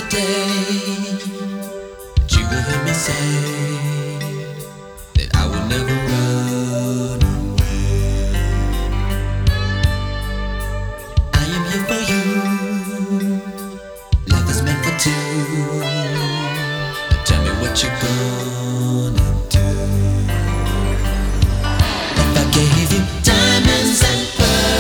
day that you will hear me say that I will never run away. I am here for you. Love is meant for two. Now tell me what you're gonna do.